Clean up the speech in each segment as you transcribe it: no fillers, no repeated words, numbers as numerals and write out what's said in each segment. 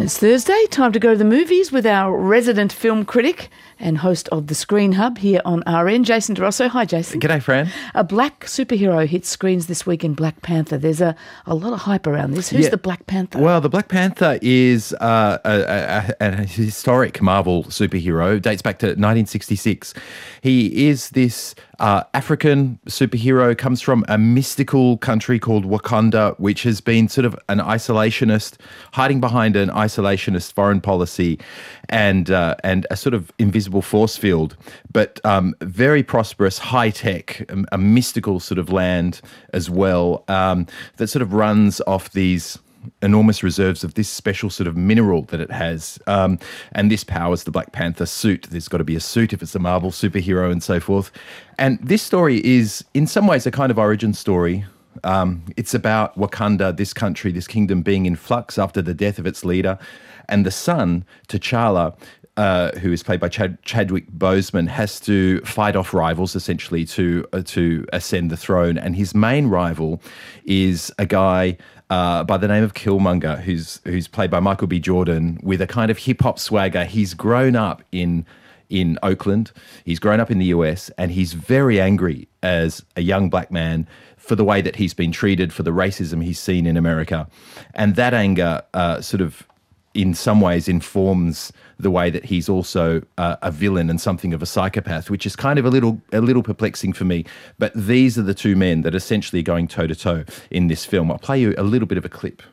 It's Thursday, time to go to the movies with our resident film critic and host of the Screen Hub here on RN, Jason DeRosso. Hi, Jason. G'day, Fran. A black superhero hits screens this week in Black Panther. There's a lot of hype around this. Who's the Black Panther? Well, the Black Panther is a historic Marvel superhero. Dates back to 1966. He is this African superhero, comes from a mystical country called Wakanda, which has been sort of an isolationist, hiding behind an isolationist foreign policy and a sort of invisible force field, but very prosperous, high-tech, a mystical sort of land as well, that sort of runs off these enormous reserves of this special sort of mineral that it has. And this powers the Black Panther suit. There's got to be a suit if it's a Marvel superhero and so forth. And this story is, in some ways, a kind of origin story. It's about Wakanda, this country, this kingdom being in flux after the death of its leader. And the son, T'Challa, who is played by Chadwick Boseman, has to fight off rivals essentially to ascend the throne. And his main rival is a guy by the name of Killmonger, who's played by Michael B. Jordan, with a kind of hip hop swagger. He's grown up in Oakland. He's grown up in the US, and he's very angry as a young black man for the way that he's been treated, for the racism he's seen in America. And that anger sort of, in some ways, informs the way that he's also a villain and something of a psychopath, which is kind of a little perplexing for me. But these are the two men that are essentially going toe-to-toe in this film. I'll play you a little bit of a clip.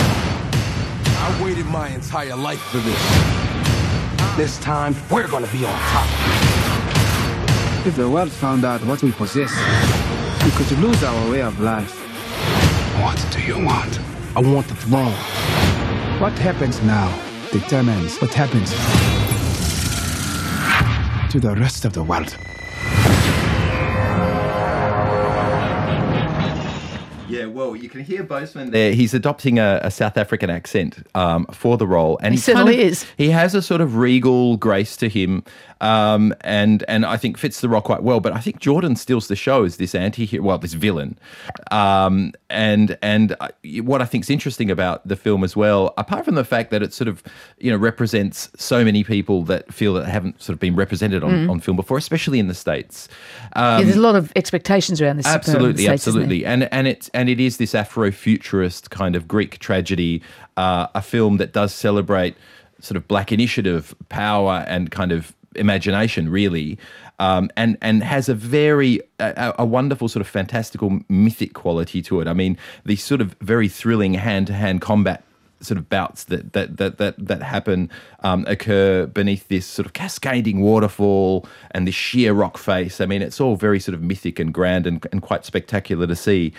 I waited my entire life for this. This time, we're going to be on top. If the world found out what we possess, we could lose our way of life. What do you want? I want the throne. What happens now determines what happens to the rest of the world. Yeah, well, you can hear Boseman there. He's adopting a South African accent for the role. And he certainly is. He has a sort of regal grace to him, and I think fits the role quite well. But I think Jordan steals the show as this anti-hero, well, this villain. And what I think is interesting about the film as well, apart from the fact that it sort of, represents so many people that feel that they haven't sort of been represented on film before, especially in the States. There's a lot of expectations around this. Absolutely, States, absolutely. And it is this Afrofuturist kind of Greek tragedy, a film that does celebrate sort of black initiative, power, and kind of imagination, really, and has a wonderful sort of fantastical mythic quality to it. I mean, these sort of very thrilling hand-to-hand combat sort of bouts that happen occur beneath this sort of cascading waterfall and this sheer rock face. I mean, it's all very sort of mythic and grand and quite spectacular to see.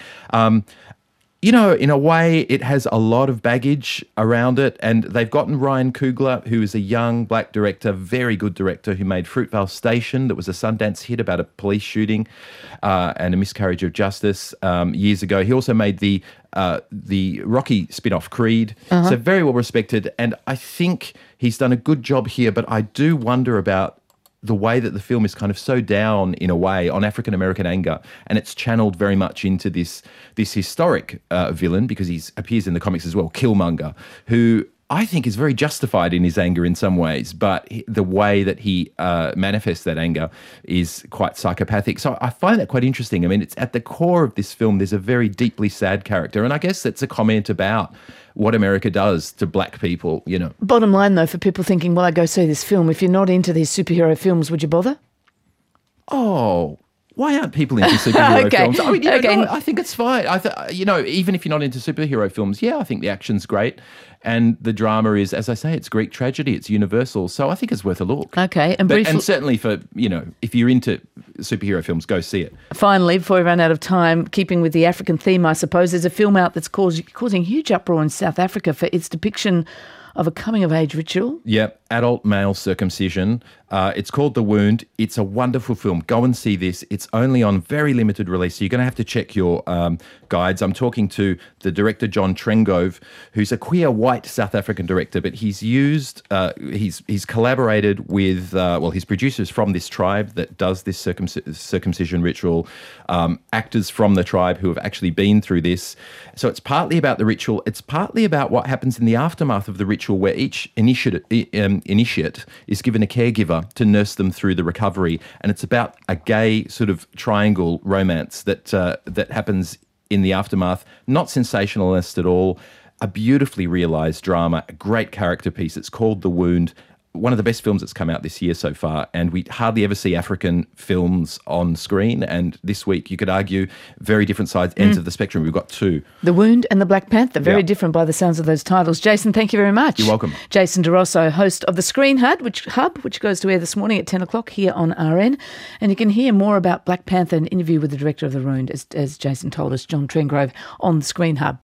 In a way, it has a lot of baggage around it, and they've gotten Ryan Coogler, who is a young black director, very good director, who made Fruitvale Station, that was a Sundance hit about a police shooting and a miscarriage of justice years ago. He also made the Rocky spin-off Creed, so very well respected, and I think he's done a good job here, but I do wonder about the way that the film is kind of so down, in a way, on African-American anger, and it's channeled very much into this historic villain, because he appears in the comics as well, Killmonger, who I think is very justified in his anger in some ways, but the way that he manifests that anger is quite psychopathic. So I find that quite interesting. I mean, it's at the core of this film, there's a very deeply sad character, and I guess it's a comment about what America does to black people, Bottom line, though, for people thinking, well, I go see this film, if you're not into these superhero films, would you bother? Oh, why aren't people into superhero films? I mean, Okay. I think it's fine. Even if you're not into superhero films, I think the action's great. And the drama is, as I say, it's Greek tragedy. It's universal. So I think it's worth a look. Okay. And certainly for, if you're into superhero films, go see it. Finally, before we run out of time, keeping with the African theme, I suppose, there's a film out that's causing huge uproar in South Africa for its depiction of a coming-of-age ritual. Yep, adult male circumcision. It's called The Wound. It's a wonderful film. Go and see this. It's only on very limited release, so you're going to have to check your guides. I'm talking to the director, John Trengove, who's a queer white South African director, but he's collaborated with, his producers from this tribe that does this circumcision ritual, actors from the tribe who have actually been through this. So it's partly about the ritual. It's partly about what happens in the aftermath of the ritual ritual where each initiate is given a caregiver to nurse them through the recovery, and it's about a gay sort of triangle romance that happens in the aftermath. Not sensationalist at all. A beautifully realised drama, a great character piece. It's called The Wound. One of the best films that's come out this year so far, and we hardly ever see African films on screen. And this week, you could argue, very different ends of the spectrum. We've got two. The Wound and The Black Panther, very different by the sounds of those titles. Jason, thank you very much. You're welcome. Jason DeRosso, host of The Screen Hub, which goes to air this morning at 10 o'clock here on RN. And you can hear more about Black Panther, an interview with the director of The Wound, as Jason told us, John Trengrove, on The Screen Hub.